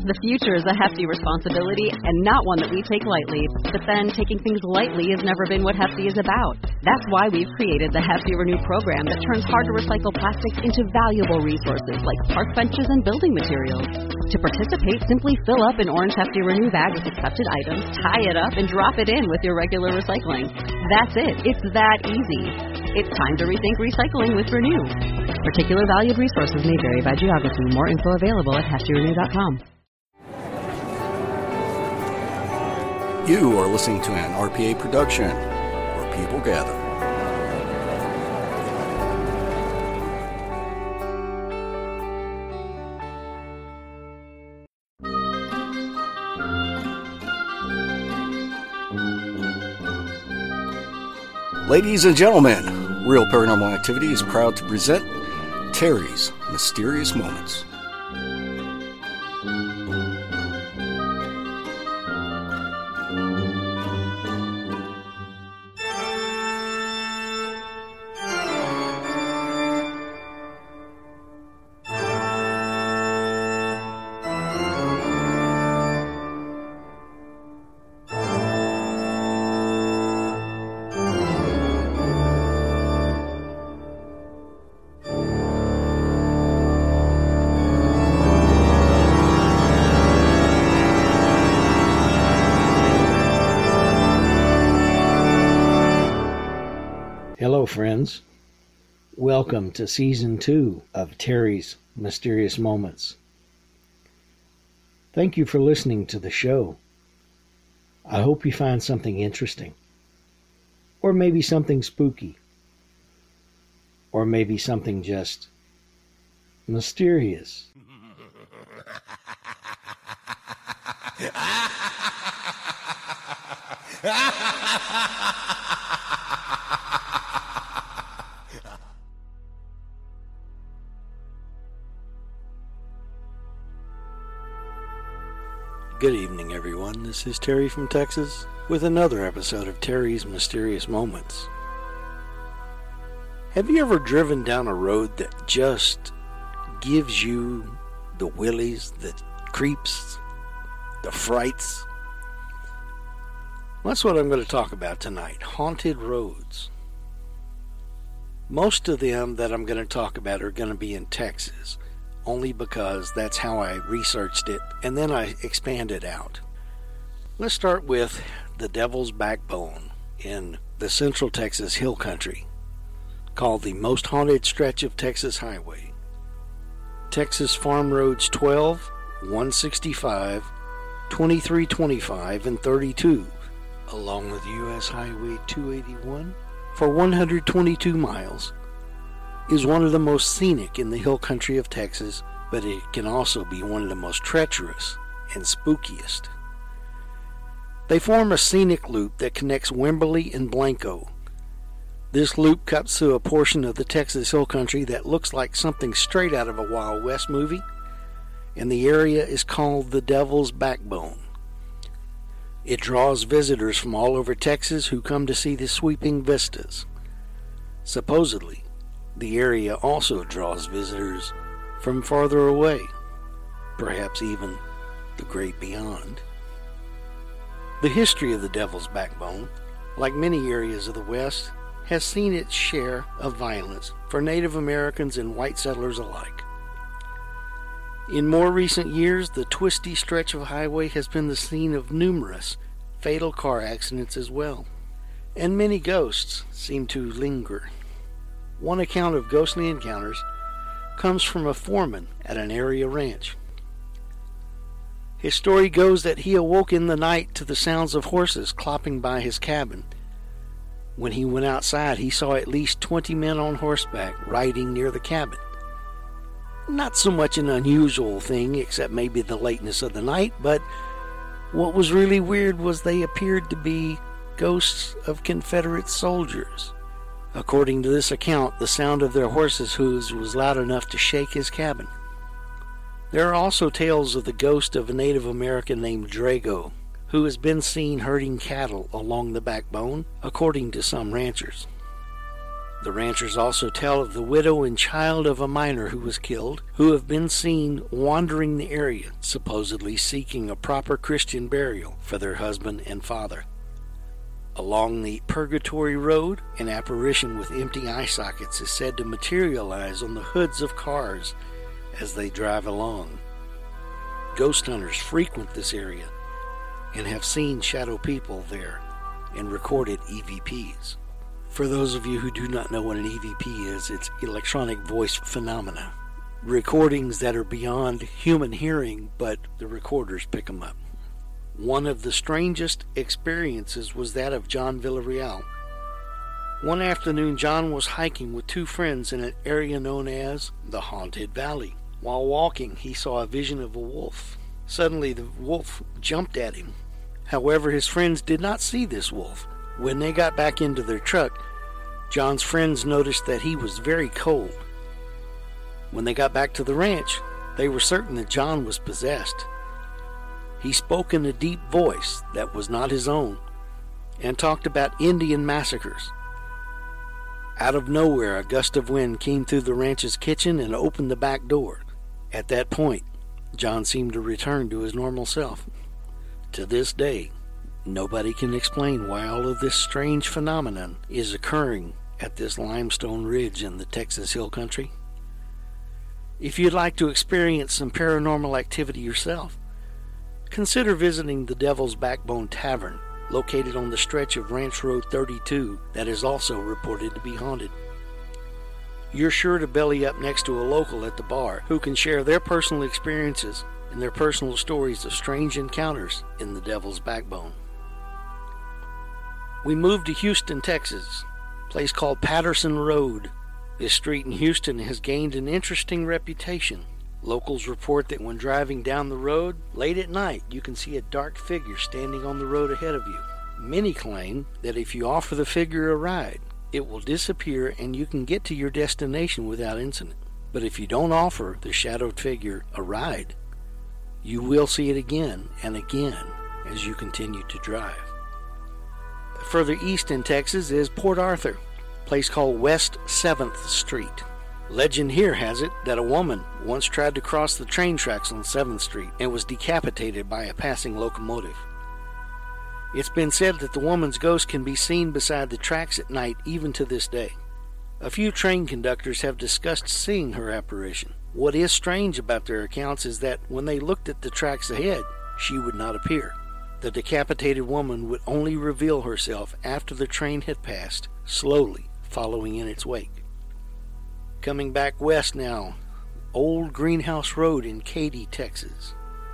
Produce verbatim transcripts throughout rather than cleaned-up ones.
The future is a hefty responsibility and not one that we take lightly. But then, taking things lightly has never been what Hefty is about. That's why we've created the Hefty Renew program that turns hard-to-recycle plastics into valuable resources like park benches and building materials. To participate, simply fill up an orange Hefty Renew bag with accepted items, tie it up, and drop it in with your regular recycling. That's it. It's that easy. It's time to rethink recycling with Renew. Particular valued resources may vary by geography. More info available at hefty renew dot com. You are listening to an R P A production, where people gather. Ladies and gentlemen, Real Paranormal Activity is proud to present Terry's Mysterious Moments. Hello, friends. Welcome to Season two of Terry's Mysterious Moments. Thank you for listening to the show. I hope you find something interesting. Or maybe something spooky. Or maybe something just mysterious. Good evening, everyone. This is Terry from Texas with another episode of Terry's Mysterious Moments. Have you ever driven down a road that just gives you the willies, the creeps, the frights? Well, that's what I'm going to talk about tonight, haunted roads. Most of them that I'm going to talk about are going to be in Texas, only because that's how I researched it, and then I expanded out. Let's start with the Devil's Backbone in the Central Texas Hill Country, called the most haunted stretch of Texas Highway. Texas Farm Roads twelve, one sixty-five, twenty-three twenty-five, and thirty-two, along with U S Highway two eighty-one, for one hundred twenty-two miles, is one of the most scenic in the hill country of Texas, but it can also be one of the most treacherous and spookiest. They form a scenic loop that connects Wimberley and Blanco. This loop cuts through a portion of the Texas hill country that looks like something straight out of a Wild West movie, and the area is called the Devil's Backbone. It draws visitors from all over Texas who come to see the sweeping vistas. Supposedly, the area also draws visitors from farther away, perhaps even the great beyond. The history of the Devil's Backbone, like many areas of the West, has seen its share of violence for Native Americans and white settlers alike. In more recent years, the twisty stretch of highway has been the scene of numerous fatal car accidents as well, and many ghosts seem to linger. One account of ghostly encounters comes from a foreman at an area ranch. His story goes that he awoke in the night to the sounds of horses clopping by his cabin. When he went outside, he saw at least twenty men on horseback riding near the cabin. Not so much an unusual thing, except maybe the lateness of the night, but what was really weird was they appeared to be ghosts of Confederate soldiers. According to this account, the sound of their horses' hooves was loud enough to shake his cabin. There are also tales of the ghost of a Native American named Drago, who has been seen herding cattle along the backbone, according to some ranchers. The ranchers also tell of the widow and child of a miner who was killed, who have been seen wandering the area, supposedly seeking a proper Christian burial for their husband and father. Along the Purgatory Road, an apparition with empty eye sockets is said to materialize on the hoods of cars as they drive along. Ghost hunters frequent this area and have seen shadow people there and recorded E V Ps. For those of you who do not know what an E V P is, it's electronic voice phenomena. Recordings that are beyond human hearing, but the recorders pick them up. One of the strangest experiences was that of John Villarreal. One afternoon, John was hiking with two friends in an area known as the Haunted Valley. While walking, he saw a vision of a wolf. Suddenly, the wolf jumped at him. However, his friends did not see this wolf. When they got back into their truck, John's friends noticed that he was very cold. When they got back to the ranch, they were certain that John was possessed. He spoke in a deep voice that was not his own and talked about Indian massacres. Out of nowhere, a gust of wind came through the ranch's kitchen and opened the back door. At that point, John seemed to return to his normal self. To this day, nobody can explain why all of this strange phenomenon is occurring at this limestone ridge in the Texas Hill Country. If you'd like to experience some paranormal activity yourself, consider visiting the Devil's Backbone Tavern, located on the stretch of Ranch Road thirty-two that is also reported to be haunted. You're sure to belly up next to a local at the bar who can share their personal experiences and their personal stories of strange encounters in the Devil's Backbone. We moved to Houston, Texas, a place called Patterson Road. This street in Houston has gained an interesting reputation. Locals report that when driving down the road, late at night, you can see a dark figure standing on the road ahead of you. Many claim that if you offer the figure a ride, it will disappear and you can get to your destination without incident. But if you don't offer the shadowed figure a ride, you will see it again and again as you continue to drive. Further east in Texas is Port Arthur, a place called West seventh Street. Legend here has it that a woman once tried to cross the train tracks on seventh Street and was decapitated by a passing locomotive. It's been said that the woman's ghost can be seen beside the tracks at night even to this day. A few train conductors have discussed seeing her apparition. What is strange about their accounts is that when they looked at the tracks ahead, she would not appear. The decapitated woman would only reveal herself after the train had passed, slowly following in its wake. Coming back west now, Old Greenhouse Road in Katy, Texas.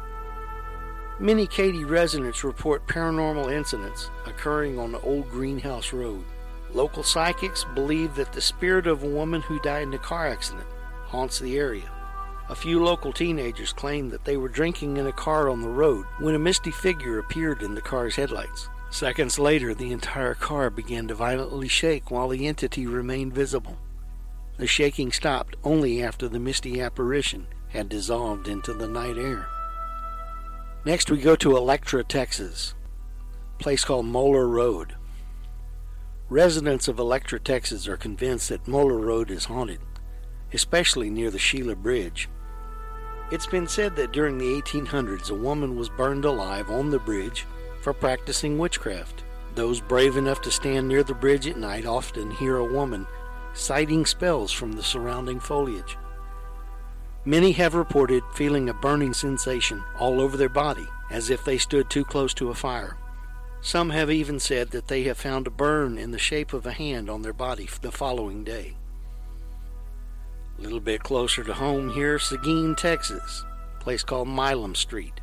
Many Katy residents report paranormal incidents occurring on the Old Greenhouse Road. Local psychics believe that the spirit of a woman who died in a car accident haunts the area. A few local teenagers claim that they were drinking in a car on the road when a misty figure appeared in the car's headlights. Seconds later, the entire car began to violently shake while the entity remained visible. The shaking stopped only after the misty apparition had dissolved into the night air. Next we go to Electra, Texas, a place called Moeller Road. Residents of Electra, Texas are convinced that Moeller Road is haunted, especially near the Sheila Bridge. It's been said that during the eighteen hundreds a woman was burned alive on the bridge for practicing witchcraft. Those brave enough to stand near the bridge at night often hear a woman citing spells from the surrounding foliage. Many have reported feeling a burning sensation all over their body, as if they stood too close to a fire. Some have even said that they have found a burn in the shape of a hand on their body the following day. A little bit closer to home here, Seguin, Texas, a place called Milam Street.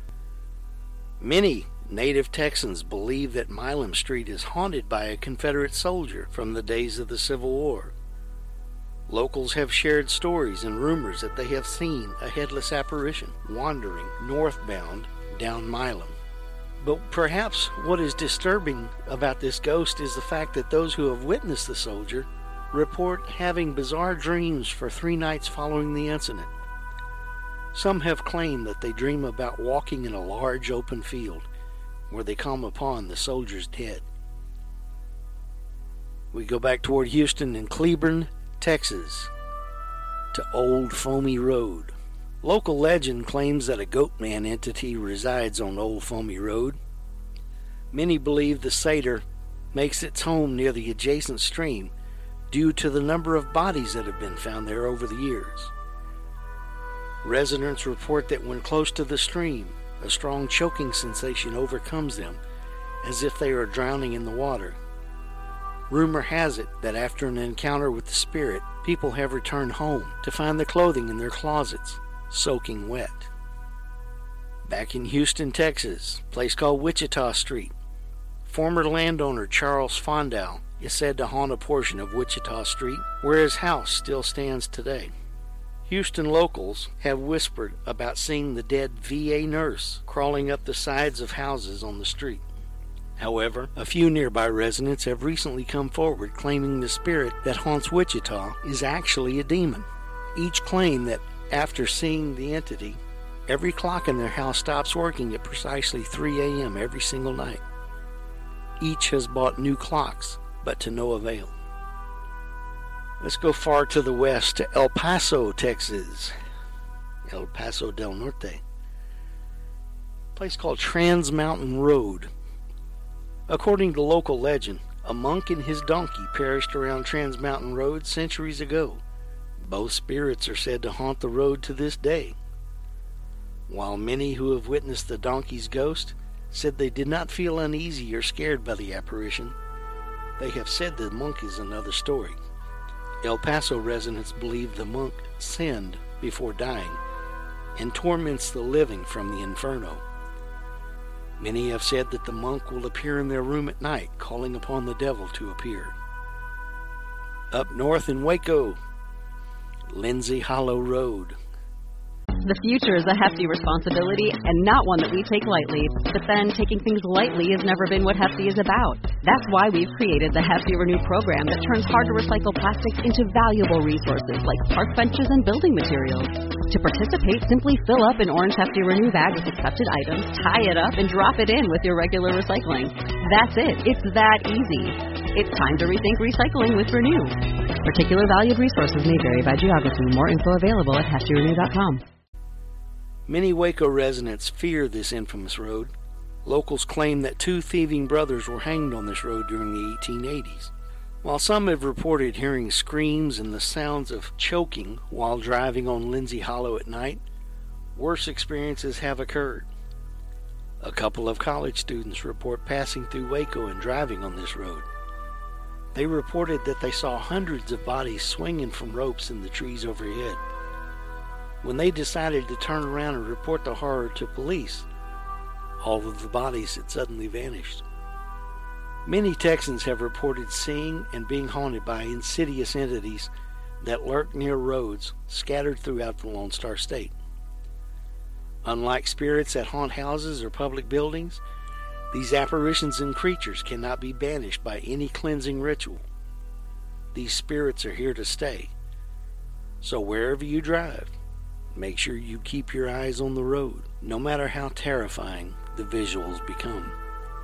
Many native Texans believe that Milam Street is haunted by a Confederate soldier from the days of the Civil War. Locals have shared stories and rumors that they have seen a headless apparition wandering northbound down Milam. But perhaps what is disturbing about this ghost is the fact that those who have witnessed the soldier report having bizarre dreams for three nights following the incident. Some have claimed that they dream about walking in a large open field where they come upon the soldier's dead. We go back toward Houston and Cleburne, Texas, to Old Foamy Road. Local legend claims that a Goatman entity resides on Old Foamy Road. Many believe the satyr makes its home near the adjacent stream due to the number of bodies that have been found there over the years. Residents report that when close to the stream, a strong choking sensation overcomes them, as if they are drowning in the water. Rumor has it that after an encounter with the spirit, people have returned home to find the clothing in their closets soaking wet. Back in Houston, Texas, a place called Wichita Street, former landowner Charles Fondal is said to haunt a portion of Wichita Street, where his house still stands today. Houston locals have whispered about seeing the dead V A nurse crawling up the sides of houses on the street. However, a few nearby residents have recently come forward claiming the spirit that haunts Wichita is actually a demon. Each claim that after seeing the entity, every clock in their house stops working at precisely three a.m. every single night. Each has bought new clocks, but to no avail. Let's go far to the west to El Paso, Texas. El Paso del Norte. A place called Trans Mountain Road. According to local legend, a monk and his donkey perished around Trans Mountain Road centuries ago. Both spirits are said to haunt the road to this day. While many who have witnessed the donkey's ghost said they did not feel uneasy or scared by the apparition, they have said the monk is another story. El Paso residents believe the monk sinned before dying and torments the living from the inferno. Many have said that the monk will appear in their room at night, calling upon the devil to appear. Up north in Waco, Lindsay Hollow Road. The future is a hefty responsibility and not one that we take lightly. But then, taking things lightly has never been what Hefty is about. That's why we've created the Hefty Renew program that turns hard-to-recycle plastics into valuable resources like park benches and building materials. To participate, simply fill up an orange Hefty Renew bag with accepted items, tie it up, and drop it in with your regular recycling. That's it. It's that easy. It's time to rethink recycling with Renew. Particular valued resources may vary by geography. More info available at hefty renew dot com. Many Waco residents fear this infamous road. Locals claim that two thieving brothers were hanged on this road during the eighteen eighties. While some have reported hearing screams and the sounds of choking while driving on Lindsay Hollow at night, worse experiences have occurred. A couple of college students report passing through Waco and driving on this road. They reported that they saw hundreds of bodies swinging from ropes in the trees overhead. When they decided to turn around and report the horror to police, all of the bodies had suddenly vanished. Many Texans have reported seeing and being haunted by insidious entities that lurk near roads scattered throughout the Lone Star State. Unlike spirits that haunt houses or public buildings, these apparitions and creatures cannot be banished by any cleansing ritual. These spirits are here to stay. So wherever you drive, make sure you keep your eyes on the road, no matter how terrifying the visuals become.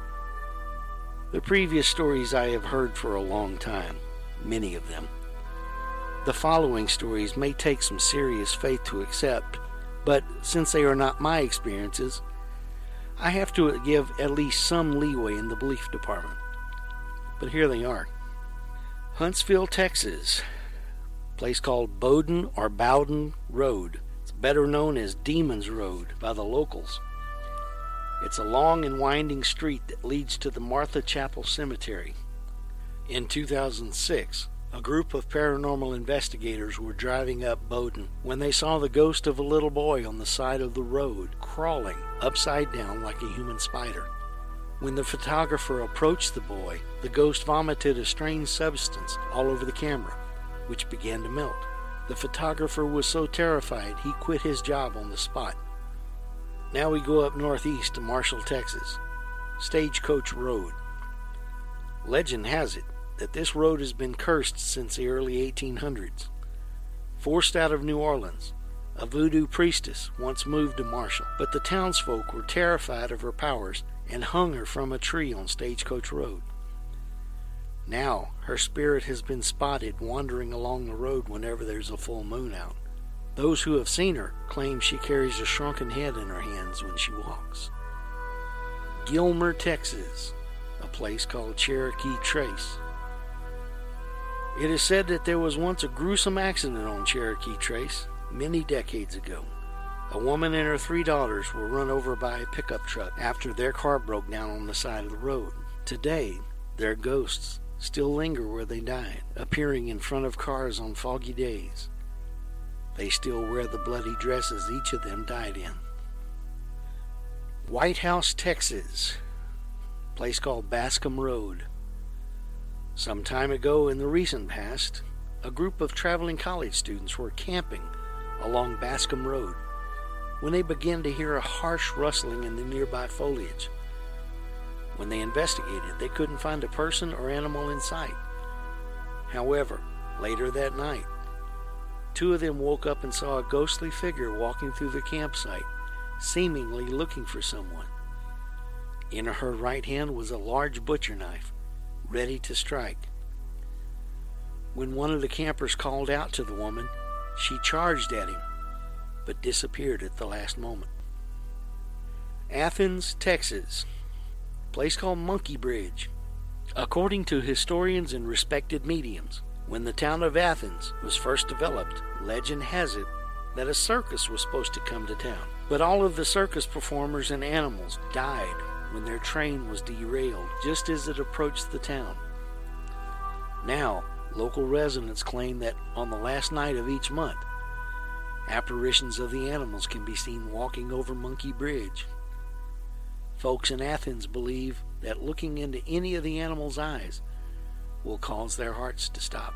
The previous stories I have heard for a long time, many of them. The following stories may take some serious faith to accept, but since they are not my experiences, I have to give at least some leeway in the belief department. But here they are. Huntsville, Texas, a place called Bowden or Bowden Road. It's better known as Demon's Road by the locals. It's a long and winding street that leads to the Martha Chapel Cemetery. In two thousand six, a group of paranormal investigators were driving up Bowden when they saw the ghost of a little boy on the side of the road, crawling upside down like a human spider. When the photographer approached the boy, the ghost vomited a strange substance all over the camera, which began to melt. The photographer was so terrified he quit his job on the spot. Now we go up northeast to Marshall, Texas, Stagecoach Road. Legend has it that this road has been cursed since the early eighteen hundreds. Forced out of New Orleans, a voodoo priestess once moved to Marshall, but the townsfolk were terrified of her powers and hung her from a tree on Stagecoach Road. Now her spirit has been spotted wandering along the road whenever there's a full moon out. Those who have seen her claim she carries a shrunken head in her hands when she walks. Gilmer, Texas, a place called Cherokee Trace. It is said that there was once a gruesome accident on Cherokee Trace many decades ago. A woman and her three daughters were run over by a pickup truck after their car broke down on the side of the road. Today, their ghosts still linger where they died, appearing in front of cars on foggy days. They still wear the bloody dresses each of them died in. White House, Texas, a place called Bascom Road. Some time ago in the recent past, a group of traveling college students were camping along Bascom Road when they began to hear a harsh rustling in the nearby foliage. When they investigated, they couldn't find a person or animal in sight. However, later that night, two of them woke up and saw a ghostly figure walking through the campsite, seemingly looking for someone. In her right hand was a large butcher knife, ready to strike. When one of the campers called out to the woman, she charged at him, but disappeared at the last moment. Athens, Texas, a place called Monkey Bridge. According to historians and respected mediums, when the town of Athens was first developed, legend has it that a circus was supposed to come to town. But all of the circus performers and animals died when their train was derailed just as it approached the town. Now, local residents claim that on the last night of each month, apparitions of the animals can be seen walking over Monkey Bridge. Folks in Athens believe that looking into any of the animals' eyes will cause their hearts to stop.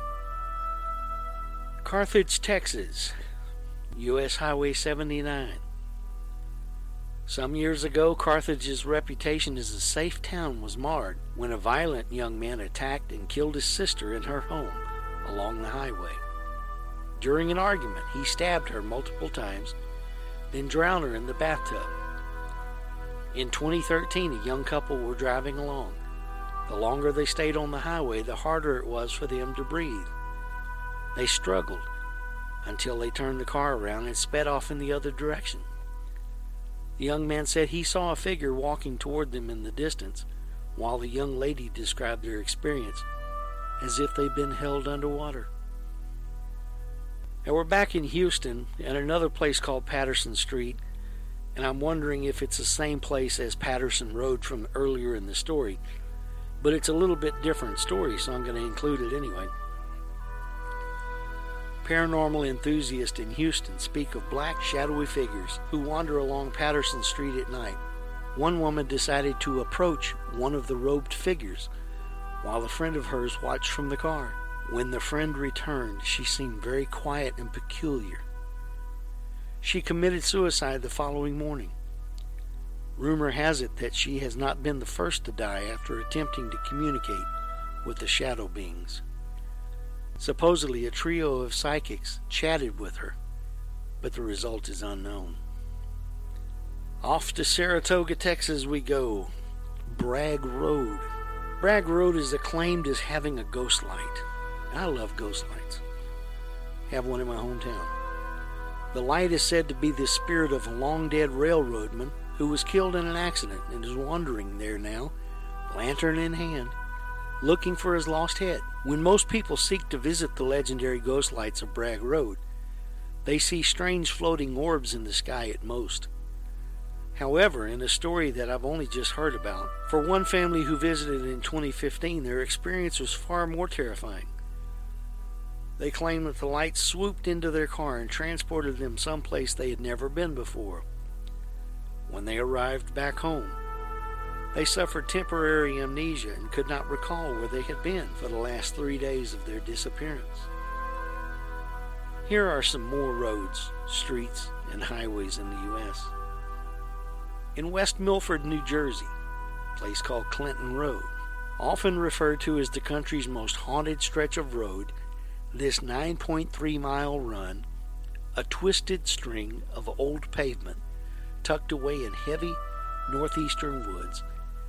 Carthage, Texas, U S Highway seventy-nine. Some years ago, Carthage's reputation as a safe town was marred when a violent young man attacked and killed his sister in her home along the highway. During an argument, he stabbed her multiple times, then drowned her in the bathtub. In twenty thirteen, a young couple were driving along. The longer they stayed on the highway, the harder it was for them to breathe. They struggled until they turned the car around and sped off in the other direction. The young man said he saw a figure walking toward them in the distance, while the young lady described their experience as if they'd been held underwater. Now we're back in Houston at another place called Patterson Street, and I'm wondering if it's the same place as Patterson Road from earlier in the story, but it's a little bit different story, so I'm going to include it anyway. Paranormal enthusiasts in Houston speak of black, shadowy figures who wander along Patterson Street at night. One woman decided to approach one of the robed figures, while a friend of hers watched from the car. When the friend returned, she seemed very quiet and peculiar. She committed suicide the following morning. Rumor has it that she has not been the first to die after attempting to communicate with the shadow beings. Supposedly, a trio of psychics chatted with her, but the result is unknown. Off to Saratoga, Texas we go. Bragg Road. Bragg Road is acclaimed as having a ghost light. I love ghost lights. Have one in my hometown. The light is said to be the spirit of a long-dead railroadman who was killed in an accident and is wandering there now, lantern in hand, looking for his lost head. When most people seek to visit the legendary ghost lights of Bragg Road, they see strange floating orbs in the sky at most. However, in a story that I've only just heard about, for one family who visited in twenty fifteen, their experience was far more terrifying. They claim that the lights swooped into their car and transported them someplace they had never been before. When they arrived back home, they suffered temporary amnesia and could not recall where they had been for the last three days of their disappearance. Here are some more roads, streets, and highways in the U S In West Milford, New Jersey, a place called Clinton Road, often referred to as the country's most haunted stretch of road, this nine point three mile run, a twisted string of old pavement tucked away in heavy northeastern woods,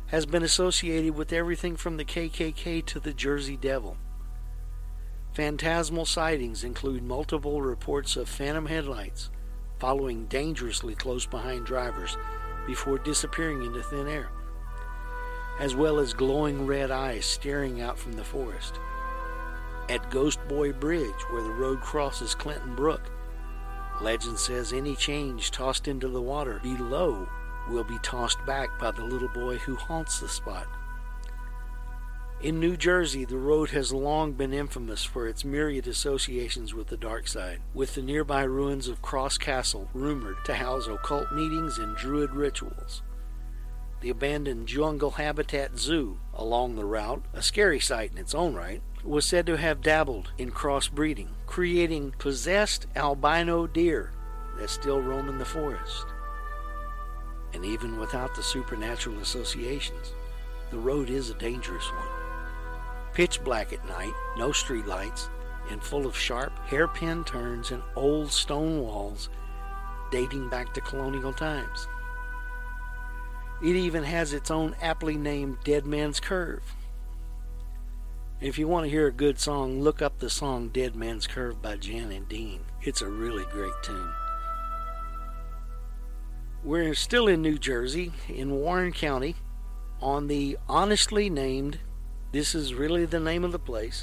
has been associated with everything from the K K K to the Jersey Devil. Phantasmal sightings include multiple reports of phantom headlights following dangerously close behind drivers before disappearing into thin air, as well as glowing red eyes staring out from the forest. At Ghost Boy Bridge, where the road crosses Clinton Brook, legend says any change tossed into the water below will be tossed back by the little boy who haunts the spot. In New Jersey, the road has long been infamous for its myriad associations with the dark side, with the nearby ruins of Cross Castle rumored to house occult meetings and druid rituals. The abandoned Jungle Habitat Zoo along the route, a scary sight in its own right, was said to have dabbled in crossbreeding, creating possessed albino deer that still roam in the forest. And even without the supernatural associations, the road is a dangerous one. Pitch black at night, no streetlights, and full of sharp, hairpin turns and old stone walls dating back to colonial times. It even has its own aptly named Dead Man's Curve. If you want to hear a good song, look up the song Dead Man's Curve by Jan and Dean. It's a really great tune. We're still in New Jersey, in Warren County, on the honestly named, this is really the name of the place,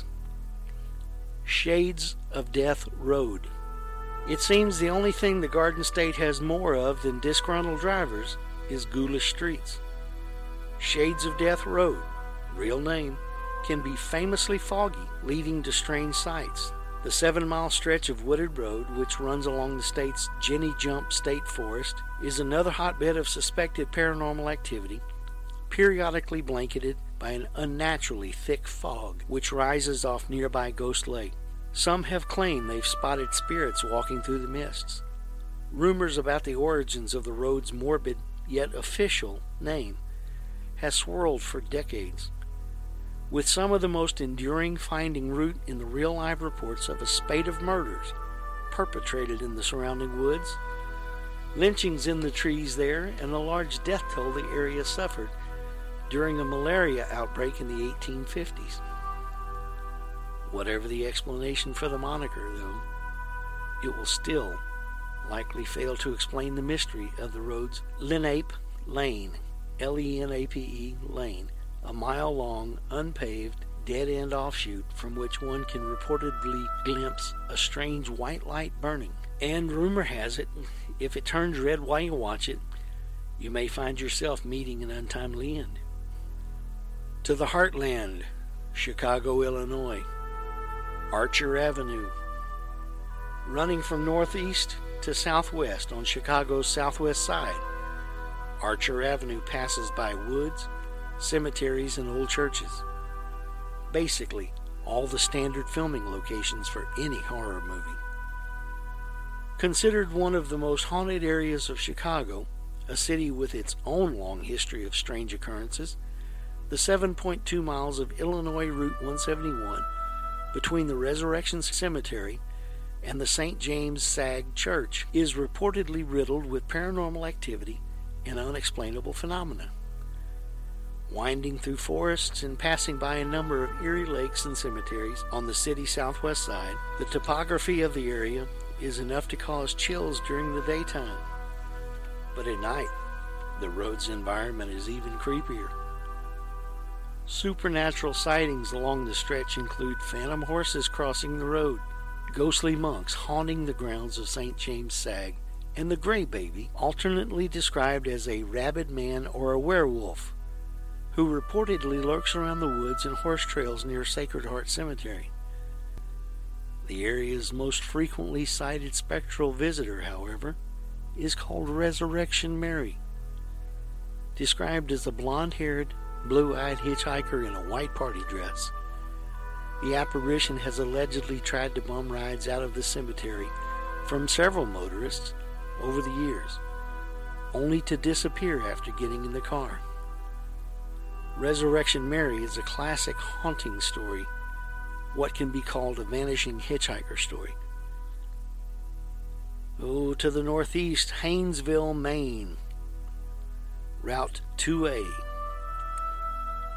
Shades of Death Road. It seems the only thing the Garden State has more of than disgruntled drivers is ghoulish streets. Shades of Death Road, real name, can be famously foggy, leading to strange sights. The seven-mile stretch of wooded road, which runs along the state's Jenny Jump State Forest, is another hotbed of suspected paranormal activity, periodically blanketed by an unnaturally thick fog, which rises off nearby Ghost Lake. Some have claimed they've spotted spirits walking through the mists. Rumors about the origins of the road's morbid, yet official, name has swirled for decades, with some of the most enduring finding root in the real-life reports of a spate of murders perpetrated in the surrounding woods, lynchings in the trees there, and a large death toll the area suffered during a malaria outbreak in the eighteen fifties. Whatever the explanation for the moniker, though, it will still likely fail to explain the mystery of the road's Lenape Lane, L E N A P E Lane, a mile-long, unpaved, dead-end offshoot from which one can reportedly glimpse a strange white light burning. And rumor has it, if it turns red while you watch it, you may find yourself meeting an untimely end. To the heartland, Chicago, Illinois, Archer Avenue. Running from northeast to southwest on Chicago's southwest side, Archer Avenue passes by woods, cemeteries, and old churches. Basically, all the standard filming locations for any horror movie. Considered one of the most haunted areas of Chicago, a city with its own long history of strange occurrences, the seven point two miles of Illinois Route one seventy-one between the Resurrection Cemetery and the Saint James Sag Church is reportedly riddled with paranormal activity and unexplainable phenomena. Winding through forests and passing by a number of eerie lakes and cemeteries on the city's southwest side, the topography of the area is enough to cause chills during the daytime. But at night, the road's environment is even creepier. Supernatural sightings along the stretch include phantom horses crossing the road, ghostly monks haunting the grounds of Saint James Sag, and the Gray Baby, alternately described as a rabid man or a werewolf, who reportedly lurks around the woods and horse trails near Sacred Heart Cemetery. The area's most frequently sighted spectral visitor, however, is called Resurrection Mary. Described as a blonde-haired, blue-eyed hitchhiker in a white party dress, the apparition has allegedly tried to bum rides out of the cemetery from several motorists over the years, only to disappear after getting in the car. Resurrection Mary is a classic haunting story, what can be called a vanishing hitchhiker story. Oh, to the northeast, Haynesville, Maine. Route two A.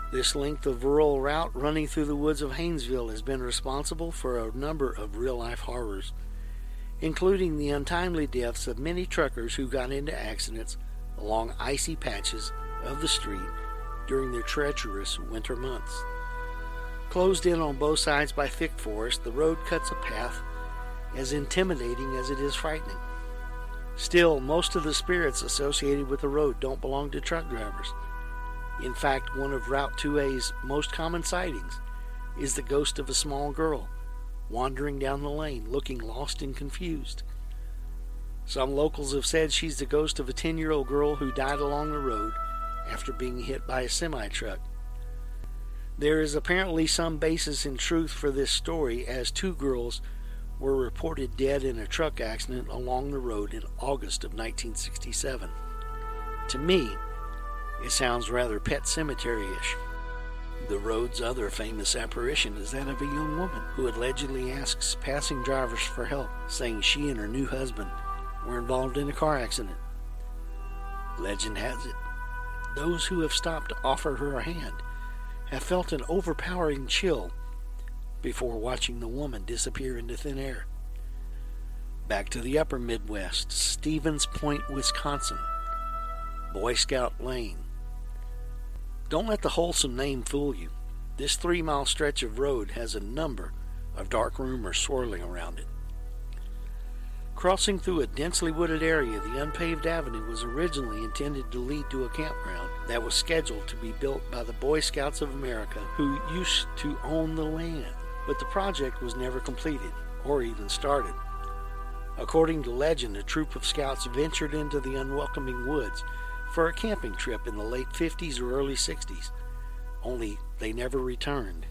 This length of rural route running through the woods of Haynesville has been responsible for a number of real-life horrors, including the untimely deaths of many truckers who got into accidents along icy patches of the street during their treacherous winter months. Closed in on both sides by thick forest, the road cuts a path as intimidating as it is frightening. Still, most of the spirits associated with the road don't belong to truck drivers. In fact, one of Route two A's most common sightings is the ghost of a small girl wandering down the lane, looking lost and confused. Some locals have said she's the ghost of a ten-year-old girl who died along the road after being hit by a semi-truck. There is apparently some basis in truth for this story, as two girls were reported dead in a truck accident along the road in August of nineteen sixty-seven. To me, it sounds rather Pet Sematary-ish. The road's other famous apparition is that of a young woman who allegedly asks passing drivers for help, saying she and her new husband were involved in a car accident. Legend has it, those who have stopped to offer her a hand have felt an overpowering chill before watching the woman disappear into thin air. Back to the upper Midwest, Stevens Point, Wisconsin, Boy Scout Lane. Don't let the wholesome name fool you. This three-mile stretch of road has a number of dark rumors swirling around it. Crossing through a densely wooded area, the unpaved avenue was originally intended to lead to a campground that was scheduled to be built by the Boy Scouts of America, who used to own the land. But the project was never completed, or even started. According to legend, a troop of scouts ventured into the unwelcoming woods for a camping trip in the late fifties or early sixties, only they never returned.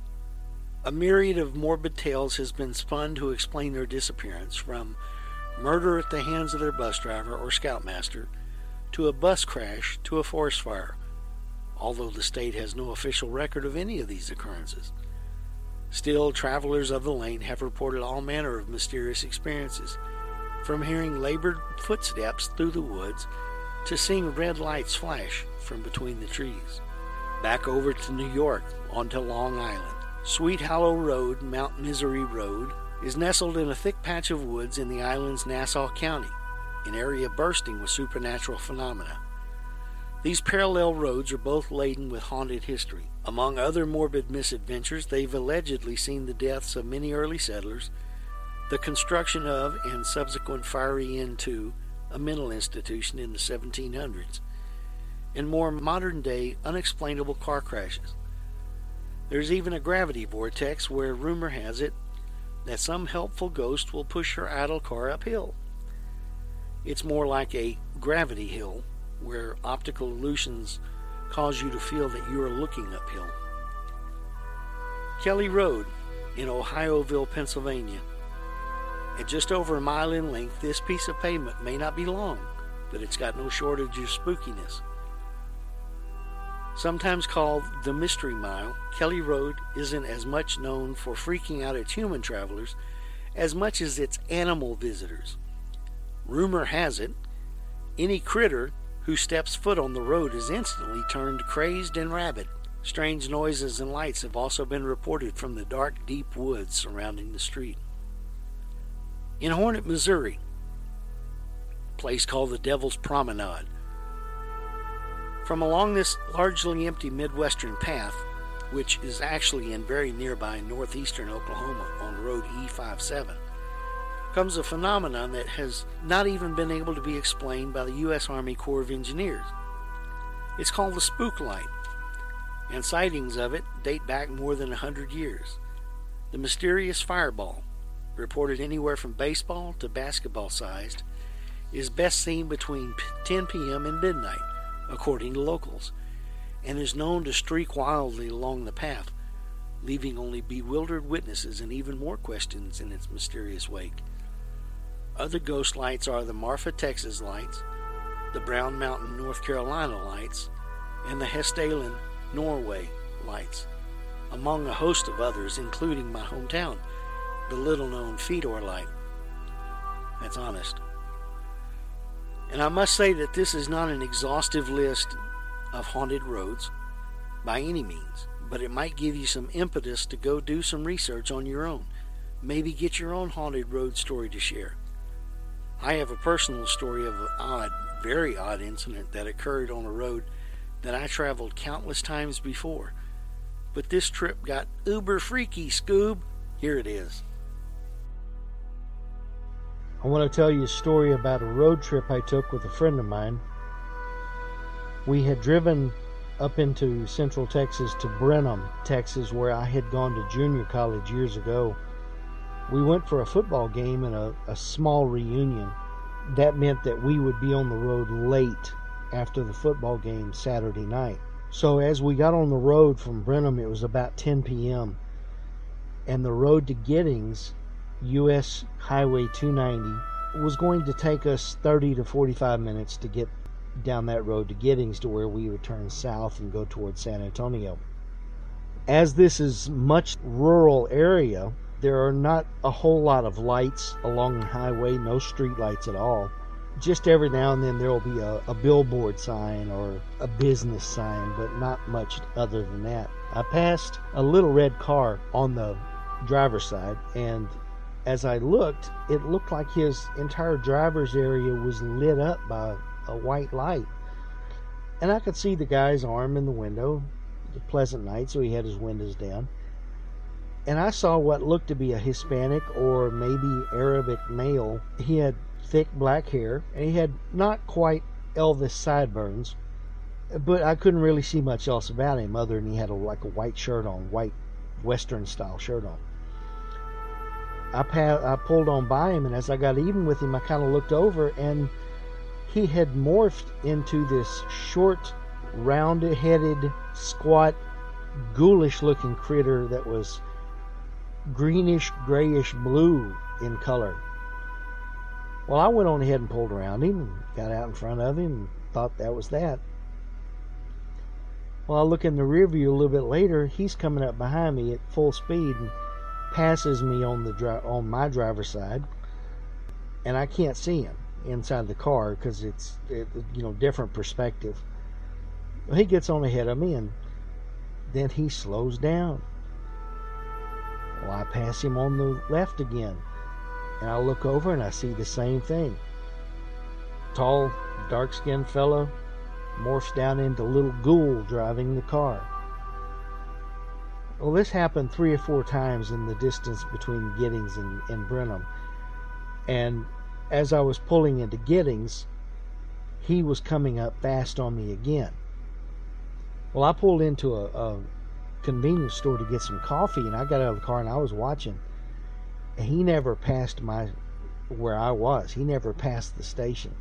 A myriad of morbid tales has been spun to explain their disappearance, from murder at the hands of their bus driver or scoutmaster, to a bus crash, to a forest fire, although the state has no official record of any of these occurrences. Still, travelers of the lane have reported all manner of mysterious experiences, from hearing labored footsteps through the woods to seeing red lights flash from between the trees. Back over to New York, onto Long Island. Sweet Hollow Road, Mount Misery Road, is nestled in a thick patch of woods in the island's Nassau County, an area bursting with supernatural phenomena. These parallel roads are both laden with haunted history. Among other morbid misadventures, they've allegedly seen the deaths of many early settlers, the construction of and subsequent firing into a mental institution in the seventeen hundreds, and more modern-day unexplainable car crashes. There's even a gravity vortex where rumor has it that some helpful ghost will push your idle car uphill. It's more like a gravity hill, where optical illusions cause you to feel that you are looking uphill. Kelly Road in Ohioville, Pennsylvania. At just over a mile in length, this piece of pavement may not be long, but it's got no shortage of spookiness. Sometimes called the Mystery Mile, Kelly Road isn't as much known for freaking out its human travelers as much as its animal visitors. Rumor has it, any critter who steps foot on the road is instantly turned crazed and rabid. Strange noises and lights have also been reported from the dark, deep woods surrounding the street. In Hornet, Missouri, a place called the Devil's Promenade. From along this largely empty Midwestern path, which is actually in very nearby northeastern Oklahoma on Road E fifty-seven, comes a phenomenon that has not even been able to be explained by the U S Army Corps of Engineers. It's called the Spook Light, and sightings of it date back more than a hundred years. The mysterious fireball, reported anywhere from baseball to basketball sized, is best seen between ten p.m. and midnight, according to locals, and is known to streak wildly along the path, leaving only bewildered witnesses and even more questions in its mysterious wake. Other ghost lights are the Marfa, Texas lights, the Brown Mountain, North Carolina lights, and the Hessdalen, Norway lights, among a host of others, including my hometown, the little-known Fedor light. That's honest. And I must say that this is not an exhaustive list of haunted roads. by any means, but it might give you some impetus to go do some research on your own. Maybe get your own haunted road story to share. I have a personal story of an odd, very odd incident that occurred on a road that I traveled countless times before. But this trip got uber freaky, Scoob. Here it is. I want to tell you a story about a road trip I took with a friend of mine. We had driven up into Central Texas to Brenham, Texas, where I had gone to junior college years ago. We went for a football game and a, a small reunion. That meant that we would be on the road late after the football game Saturday night. So as we got on the road from Brenham, it was about ten p.m. and the road to Giddings, U S Highway two ninety, was going to take us thirty to forty-five minutes to get down that road to Giddings to where we would turn south and go towards San Antonio. As this is much rural area, there are not a whole lot of lights along the highway, no street lights at all. Just every now and then there will be a, a billboard sign or a business sign, but not much other than that. I passed a little red car on the driver's side, and as I looked, it looked like his entire driver's area was lit up by a white light. And I could see the guy's arm in the window. It was a pleasant night, so he had his windows down. And I saw what looked to be a Hispanic or maybe Arabic male. He had thick black hair, and he had not quite Elvis sideburns, but I couldn't really see much else about him other than he had a, like a white shirt on, white Western style shirt on. I, pa- I pulled on by him, and as I got even with him, I kind of looked over, and he had morphed into this short, round-headed, squat, ghoulish-looking critter that was greenish, grayish blue in color. Well, I went on ahead and pulled around him and got out in front of him and thought that was that. Well, I look in the rear view a little bit later. He's coming up behind me at full speed and passes me on the dri- on my driver's side, and I can't see him inside the car because it's it, you know different perspective. Well, he gets on ahead of me, and then he slows down. Well, I pass him on the left again, and I look over and I see the same thing. Tall, dark-skinned fellow morphs down into little ghoul driving the car. Well, this happened three or four times in the distance between Giddings and, and Brenham. And as I was pulling into Giddings, he was coming up fast on me again. Well, I pulled into a, a convenience store to get some coffee, and I got out of the car and I was watching. And he never passed my where I was. He never passed the station.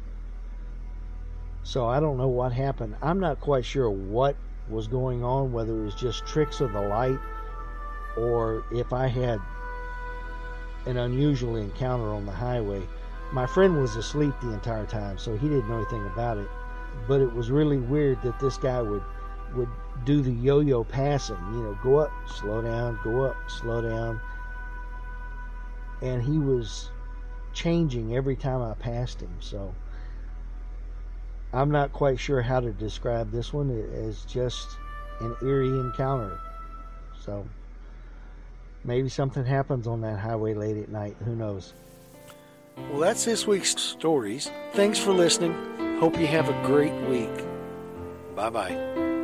So I don't know what happened. I'm not quite sure what was going on, whether it was just tricks of the light or if I had an unusual encounter on the highway. My friend was asleep the entire time, so he didn't know anything about it. But it was really weird that this guy would would do the yo-yo passing, you know, go up, slow down, go up, slow down. And he was changing every time I passed him. So I'm not quite sure how to describe this one. It's just an eerie encounter. So maybe something happens on that highway late at night. Who knows? Well, that's this week's stories. Thanks for listening. Hope you have a great week. Bye-bye.